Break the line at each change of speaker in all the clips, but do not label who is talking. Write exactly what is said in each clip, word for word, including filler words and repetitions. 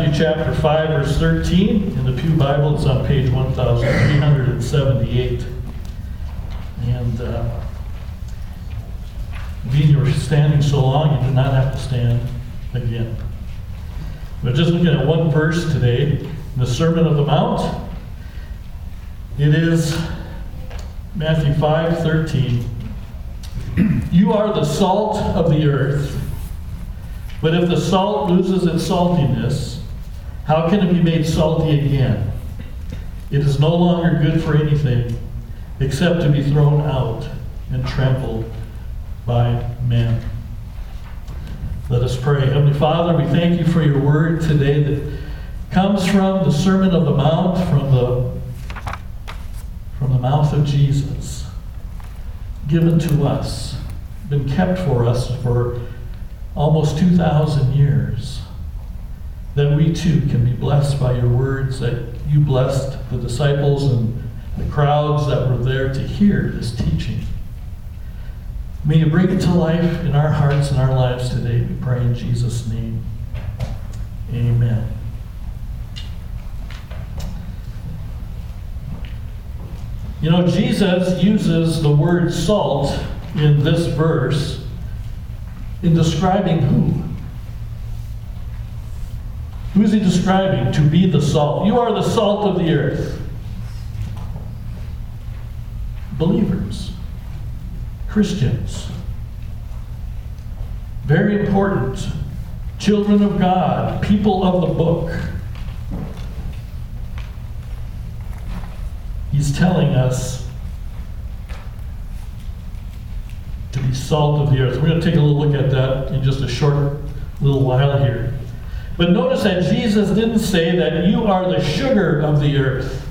Matthew chapter five, verse thirteen. In the Pew Bible, it's on page one thousand three hundred seventy-eight. And uh, being you're standing so long, you do not have to stand again. We're just looking at one verse today, in the Sermon on the Mount. It is Matthew five thirteen. You are the salt of the earth, but if the salt loses its saltiness, how can it be made salty again? It is no longer good for anything except to be thrown out and trampled by men. Let us pray. Heavenly Father, we thank you for your word today that comes from the Sermon on the Mount, from the, from the mouth of Jesus, given to us, been kept for us for almost two thousand years, that we too can be blessed by your words, that you blessed the disciples and the crowds that were there to hear this teaching. May you bring it to life in our hearts and our lives today, we pray in Jesus' name. Amen. You know, Jesus uses the word salt in this verse in describing who? Who is he describing? To be the salt. You are the salt of the earth. Believers. Christians. Very important. Children of God. People of the book. He's telling us to be salt of the earth. We're going to take a little look at that in just a short little while here. But notice that Jesus didn't say that you are the sugar of the earth.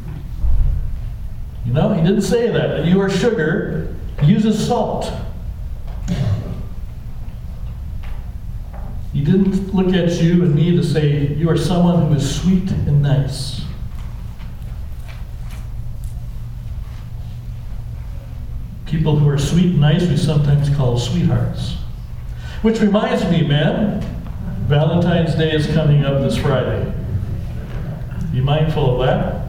You know, he didn't say that, that you are sugar. He uses salt. He didn't look at you and me to say you are someone who is sweet and nice. People who are sweet and nice we sometimes call sweethearts. Which reminds me, man, Valentine's Day is coming up this Friday. Be mindful of that.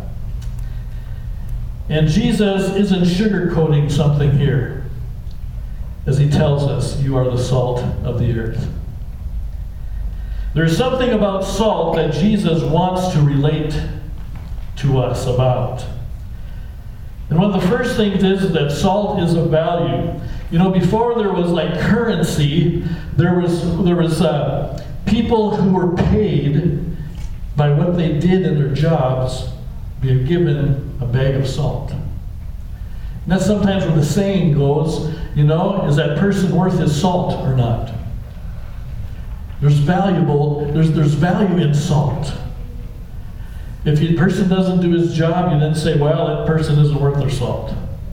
And Jesus isn't sugarcoating something here as he tells us you are the salt of the earth. There's something about salt that Jesus wants to relate to us about. And one of the first things is that salt is of value. You know, before there was like currency, there was there was uh, people who were paid by what they did in their jobs, be given a bag of salt. And that's sometimes where the saying goes, you know, is that person worth his salt or not? There's valuable, there's there's value in salt. If a person doesn't do his job, you then say, well, that person isn't worth their salt.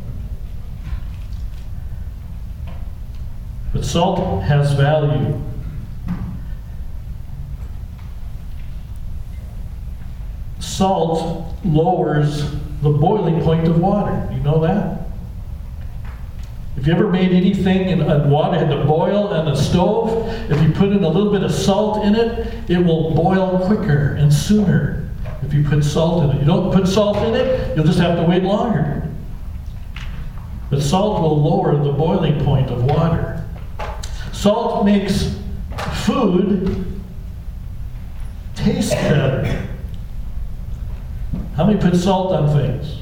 But salt has value. Salt lowers the boiling point of water. You know that? If you ever made anything in water had to boil on the stove, if you put in a little bit of salt in it, it will boil quicker and sooner. If you put salt in it. You don't put salt in it, you'll just have to wait longer. But salt will lower the boiling point of water. Salt makes food taste better. How many put salt on things?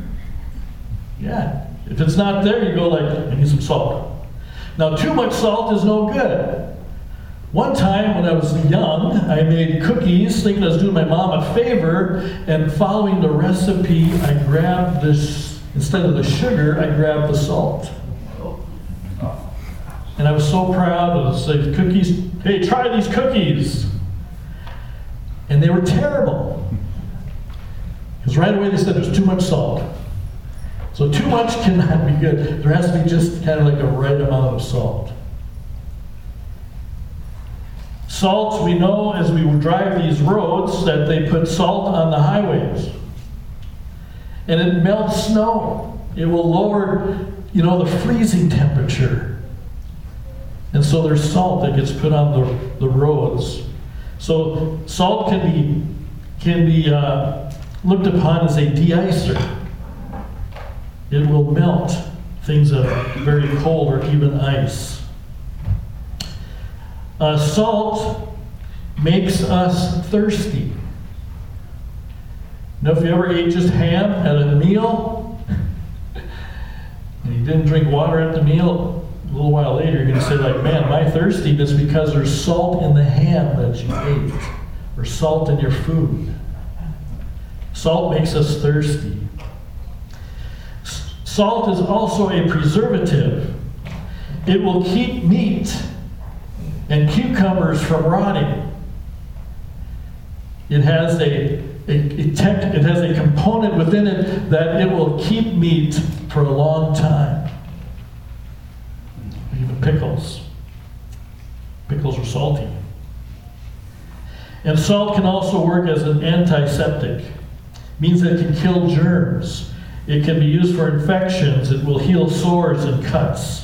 Yeah. If it's not there, you go like, I need some salt. Now, too much salt is no good. One time when I was young, I made cookies thinking I was doing my mom a favor, and following the recipe, I grabbed this, instead of the sugar, I grabbed the salt. And I was so proud of the cookies. Hey, try these cookies. And they were terrible. Because right away they said there's too much salt. So too much cannot be good. There has to be just kind of like a right amount of salt. Salt, we know as we drive these roads that they put salt on the highways. And it melts snow. It will lower, you know, the freezing temperature. And so there's salt that gets put on the, the roads So salt can be can be uh, looked upon as a de-icer. It will melt things that are very cold or even ice. Uh, salt makes us thirsty. Now, if you ever ate just ham at a meal and you didn't drink water at the meal, a little while later you're going to say, like, man, my thirstiness because there's salt in the ham that you ate, or salt in your food. Salt makes us thirsty. S- salt is also a preservative. It will keep meat and cucumbers from rotting. It has a, a, a tech, it has a component within it that it will keep meat for a long time. Even pickles. Pickles are salty. And salt can also work as an antiseptic. Means that it can kill germs. It can be used for infections. It will heal sores and cuts.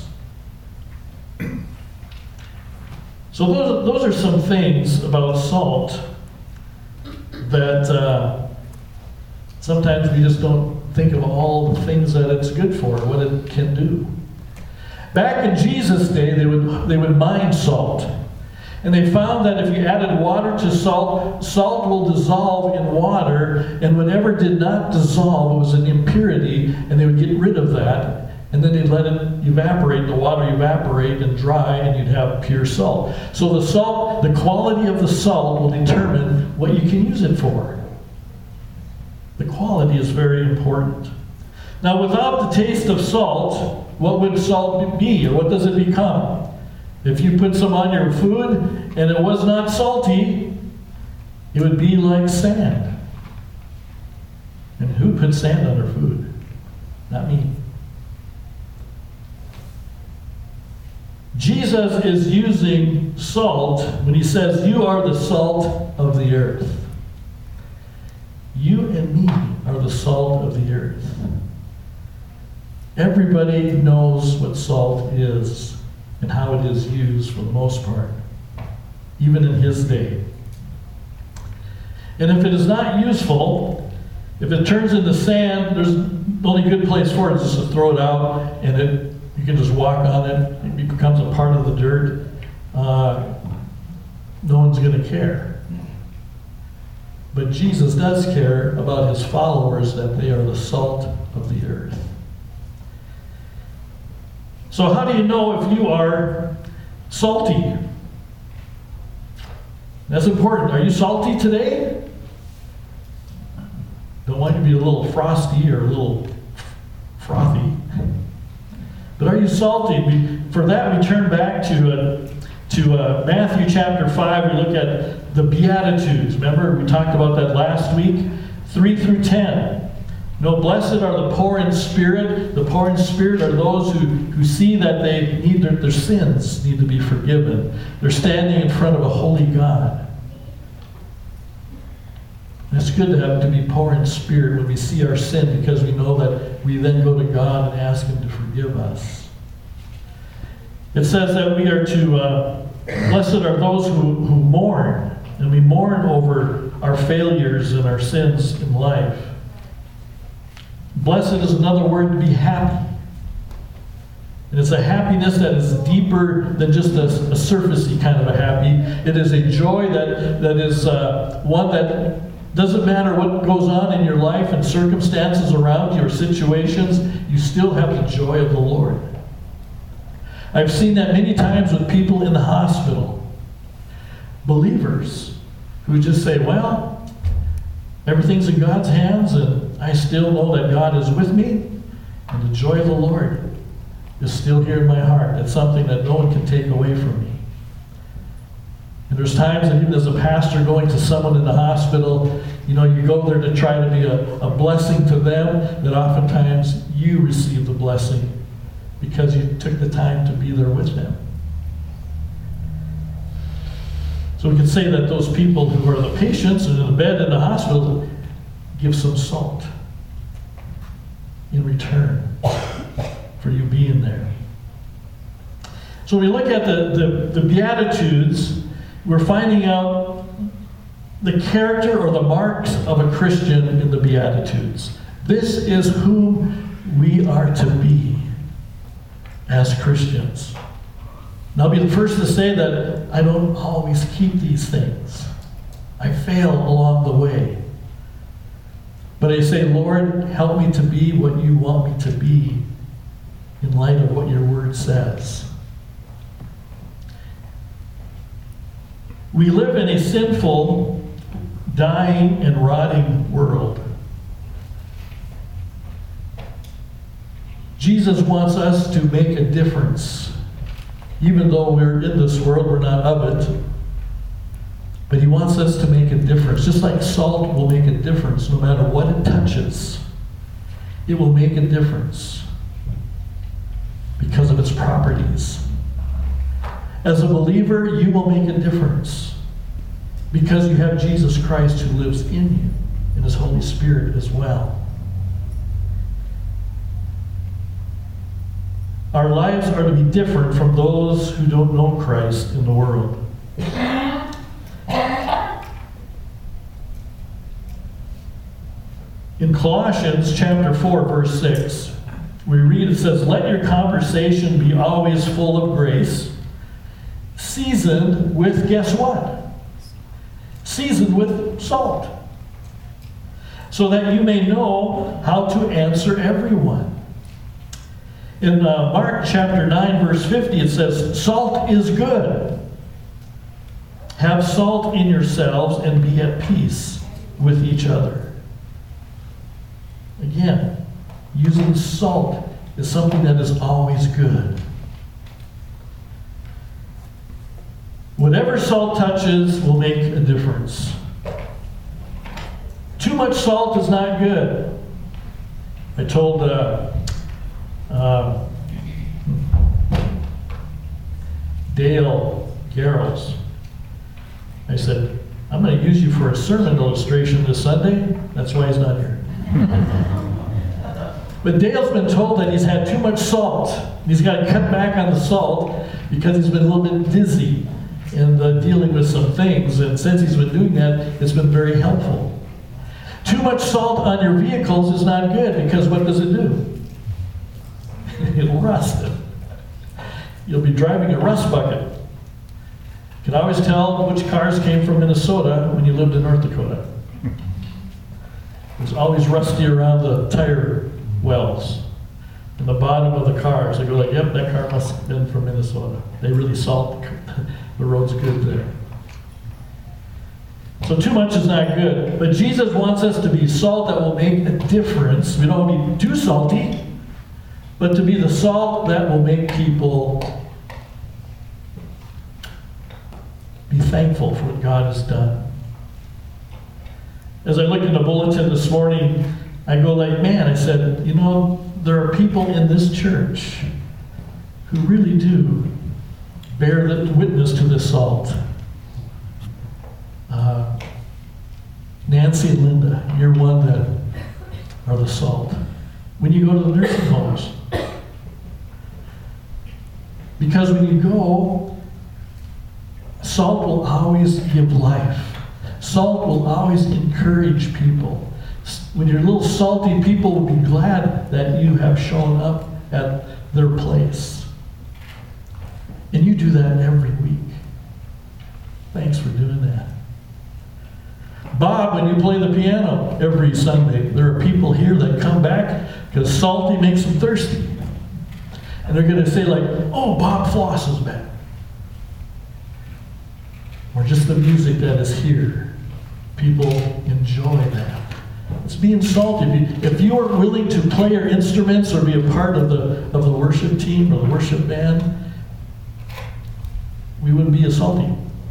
So those, those are some things about salt that uh, sometimes we just don't think of all the things that it's good for, what it can do. Back in Jesus' day, they would they would mine salt. And they found that if you added water to salt, salt will dissolve in water, and whatever did not dissolve was an impurity, and they would get rid of that, and then they'd let it evaporate, the water evaporate and dry, and you'd have pure salt. So the salt, the quality of the salt will determine what you can use it for. The quality is very important. Now, without the taste of salt, what would salt be, or what does it become? If you put some on your food and it was not salty, it would be like sand. And who puts sand on their food? Not me. Jesus is using salt when he says, "You are the salt of the earth." You and me are the salt of the earth. Everybody knows what salt is and how it is used for the most part, even in his day. And if it is not useful, if it turns into sand, there's the only good place for it is just to throw it out, and it you can just walk on it. It becomes a part of the dirt. Uh, no one's going to care. But Jesus does care about his followers, that they are the salt of the earth. So how do you know if you are salty? That's important. Are you salty today? Don't want you to be a little frosty or a little frothy. But are you salty? We, for that, we turn back to uh, to uh, Matthew chapter five. We look at the Beatitudes. Remember, we talked about that last week? three through ten. No, blessed are the poor in spirit. The poor in spirit are those who, who see that they need their, their sins need to be forgiven. They're standing in front of a holy God. And it's good to have to be poor in spirit when we see our sin, because we know that we then go to God and ask him to forgive us. It says that we are to, uh, blessed are those who, who mourn, and we mourn over our failures and our sins in life. Blessed is another word to be happy. And it's a happiness that is deeper than just a, a surfacey kind of a happy. It is a joy that, that is uh, one that doesn't matter what goes on in your life and circumstances around you or situations, you still have the joy of the Lord. I've seen that many times with people in the hospital. Believers who just say, well, everything's in God's hands, and I still know that God is with me, and the joy of the Lord is still here in my heart. It's something that no one can take away from me. And there's times that even as a pastor going to someone in the hospital, you know, you go there to try to be a, a blessing to them, that oftentimes you receive the blessing because you took the time to be there with them. So we can say that those people who are the patients and in the bed in the hospital give some salt in return for you being there. So when we look at the, the, the Beatitudes, we're finding out the character or the marks of a Christian in the Beatitudes. This is whom we are to be as Christians. And I'll be the first to say that I don't always keep these things. I fail along the way. But I say, Lord, help me to be what you want me to be in light of what your word says. We live in a sinful, dying, and rotting world. Jesus wants us to make a difference. Even though we're in this world, we're not of it. But he wants us to make a difference. Just like salt will make a difference no matter what it touches. It will make a difference because of its properties. As a believer, you will make a difference because you have Jesus Christ who lives in you and his Holy Spirit as well. Our lives are to be different from those who don't know Christ in the world. In Colossians chapter four, verse six, we read, it says, "Let your conversation be always full of grace, seasoned with," guess what? Seasoned with salt, so that you may know how to answer everyone. In uh, Mark chapter nine, verse fifty, it says, "Salt is good. Have salt in yourselves and be at peace with each other." Again, using salt is something that is always good. Whatever salt touches will make a difference. Too much salt is not good. I told uh, uh, Dale Garrels, I said, "I'm going to use you for a sermon illustration this Sunday." That's why he's not here. But Dale's been told that he's had too much salt. He's got to cut back on the salt because he's been a little bit dizzy and uh, dealing with some things. And since he's been doing that, it's been very helpful. Too much salt on your vehicles is not good because what does it do? It'll rust it. You'll be driving a rust bucket. You can always tell which cars came from Minnesota when you lived in North Dakota. It's always rusty around the tire wells in the bottom of the cars. They go like, "Yep, that car must have been from Minnesota." They really salt the roads good there. So too much is not good. But Jesus wants us to be salt that will make a difference. We don't want to be too salty, but to be the salt that will make people be thankful for what God has done. As I looked in the bulletin this morning, I go like, man, I said, you know, there are people in this church who really do bear the witness to this salt. Uh, Nancy and Linda, you're one that are the salt. When you go to the nursing homes, because when you go, salt will always give life. Salt will always encourage people. When you're a little salty, people will be glad that you have shown up at their place. And you do that every week. Thanks for doing that. Bob, when you play the piano every Sunday, there are people here that come back because salty makes them thirsty. And they're going to say like, "Oh, Bob Floss is back." Or just the music that is here. People enjoy that. It's being salty. If you, if you are willing to play your instruments or be a part of the of the worship team or the worship band, we wouldn't be as salty.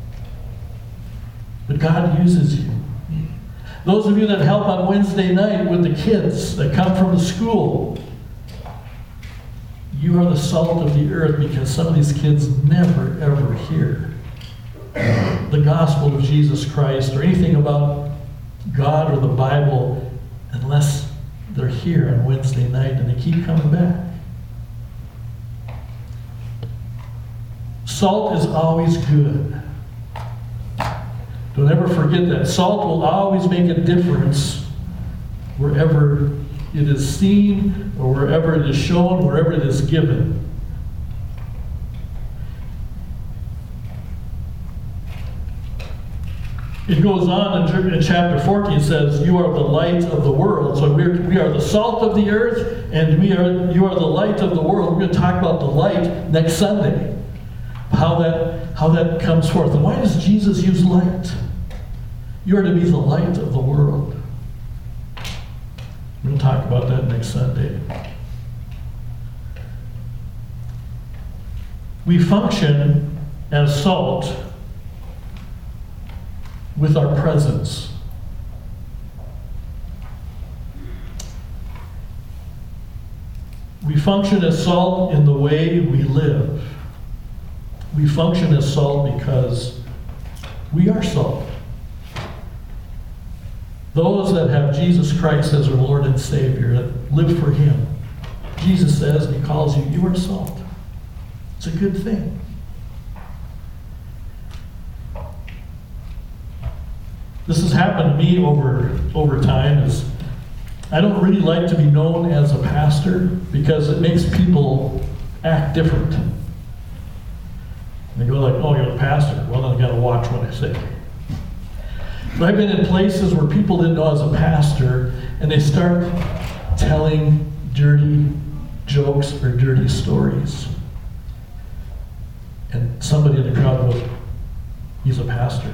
But God uses you. Those of you that help on Wednesday night with the kids that come from the school, you are the salt of the earth because some of these kids never ever hear the gospel of Jesus Christ or anything about God or the Bible unless they're here on Wednesday night and they keep coming back. Salt is always good. Don't ever forget that. Salt will always make a difference wherever it is seen or wherever it is shown, wherever it is given. It goes on in, in chapter fourteen, it says, you are the light of the world. So we're, we are the salt of the earth, and we are you are the light of the world. We're going to talk about the light next Sunday. How that, how that comes forth. And why does Jesus use light? You are to be the light of the world. We're going to talk about that next Sunday. We function as salt with our presence. We function as salt in the way we live. We function as salt because we are salt. Those that have Jesus Christ as their Lord and Savior, that live for Him, Jesus says, and He calls you, you are salt. It's a good thing. This has happened to me over, over time. Is I don't really like to be known as a pastor because it makes people act different. They go like, oh, you're the pastor. Well, then I got to watch what I say. But I've been in places where people didn't know I was a pastor, and they start telling dirty jokes or dirty stories. And somebody in the crowd goes, he's a pastor.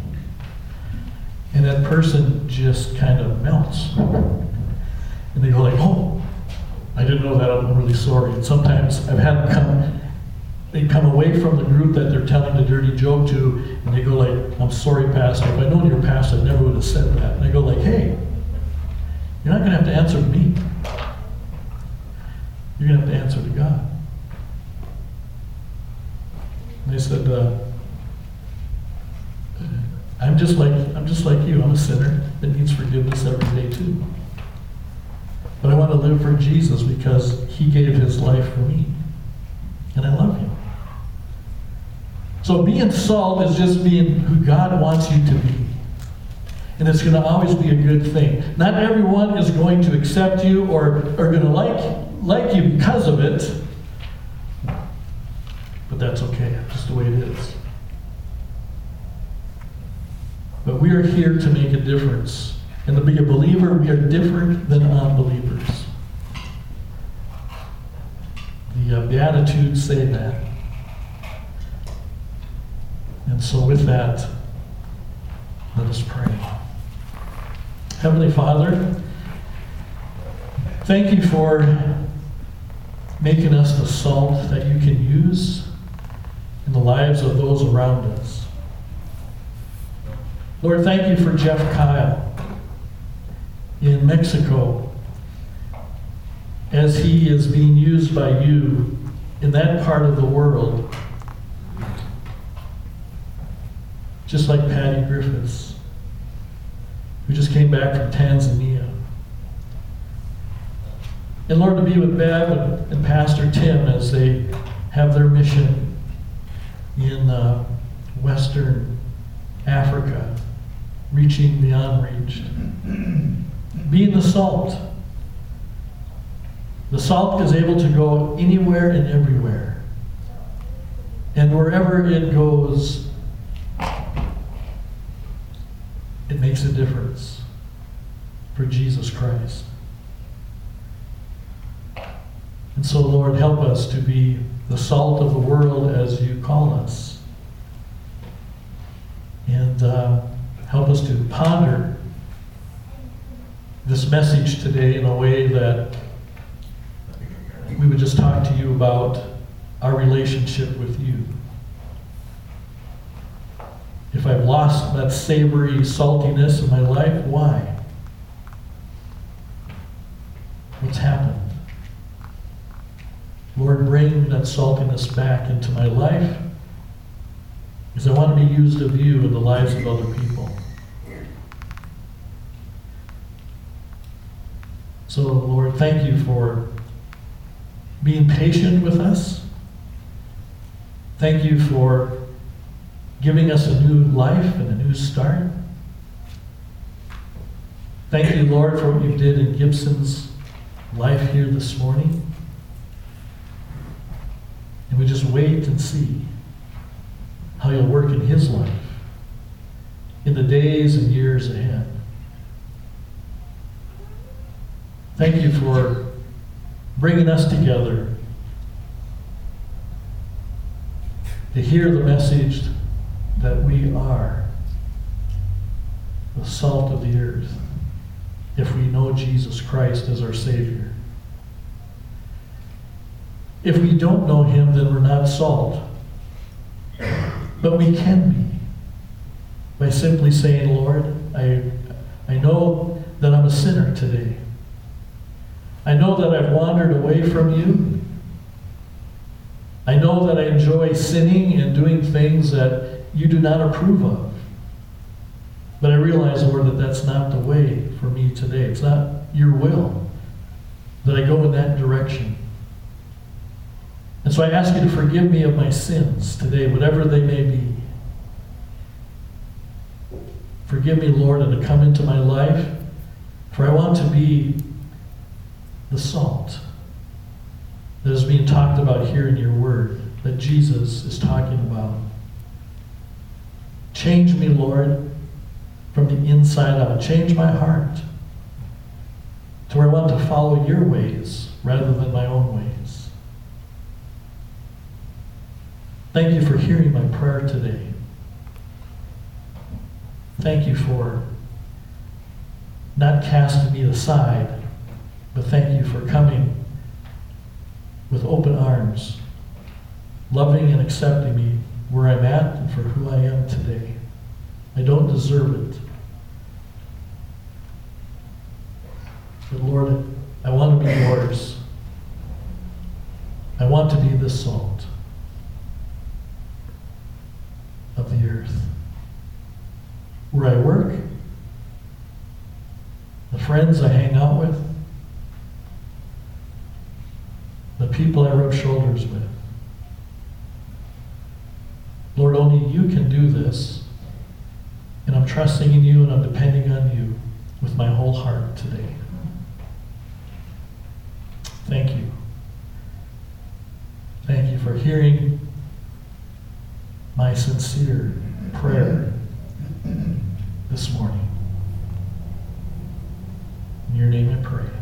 And that person just kind of melts. And they go like, oh, I didn't know that, I'm really sorry. And sometimes I've had them come, they come away from the group that they're telling the dirty joke to, and they go like, I'm sorry, Pastor. If I'd known you were a pastor, I never would have said that. And I go like, hey, you're not going to have to answer to me. You're going to have to answer to God. And they said, uh, I'm just like I'm just like you. I'm a sinner that needs forgiveness every day too. But I want to live for Jesus because He gave His life for me. And I love Him. So being salt is just being who God wants you to be. And it's going to always be a good thing. Not everyone is going to accept you or are going to like, like you because of it. But that's okay. Just the way it is. But we are here to make a difference. And to be a believer, we are different than unbelievers. The uh, Beatitudes say that. And so with that, let us pray. Heavenly Father, thank you for making us the salt that you can use in the lives of those around us. Lord, thank you for Jeff Kyle in Mexico as he is being used by you in that part of the world. Just like Patty Griffiths, who just came back from Tanzania. And Lord, to be with Bev and Pastor Tim as they have their mission in uh, Western Africa, reaching the unreached. Being the salt. The salt is able to go anywhere and everywhere. And wherever it goes, it makes a difference for Jesus Christ. And so, Lord, help us to be the salt of the world as you call us. And uh, help us to ponder this message today in a way that we would just talk to you about our relationship with you. If I've lost that savory saltiness in my life, why? What's happened? Lord, bring that saltiness back into my life because I want to be used of you in the lives of other people. So, Lord, thank you for being patient with us. Thank you for giving us a new life and a new start. Thank you, Lord, for what you did in Gibson's life here this morning. And we just wait and see how you'll work in his life in the days and years ahead. Thank you for bringing us together to hear the message that we are the salt of the earth if we know Jesus Christ as our Savior. If we don't know him, then we're not salt. But we can be by simply saying, Lord, I, I know that I'm a sinner today. I know that I've wandered away from you. I know that I enjoy sinning and doing things that you do not approve of. But I realize, Lord, that that's not the way for me today. It's not your will that I go in that direction. And so I ask you to forgive me of my sins today, whatever they may be. Forgive me, Lord, and to come into my life, for I want to be the salt that is being talked about here in your word, that Jesus is talking about. Change me, Lord, from the inside out. Change my heart to where I want to follow your ways rather than my own ways. Thank you for hearing my prayer today. Thank you for not casting me aside, but thank you for coming with open arms, loving and accepting me where I'm at and for who I am today. I don't deserve it. But Lord, I want to be yours. I want to be the salt of the earth. Where I work, the friends I hang out with, the people I rub shoulders with. Lord, only you can do this, and I'm trusting in you and I'm depending on you with my whole heart today. Thank you. Thank you for hearing my sincere prayer this morning. In your name I pray.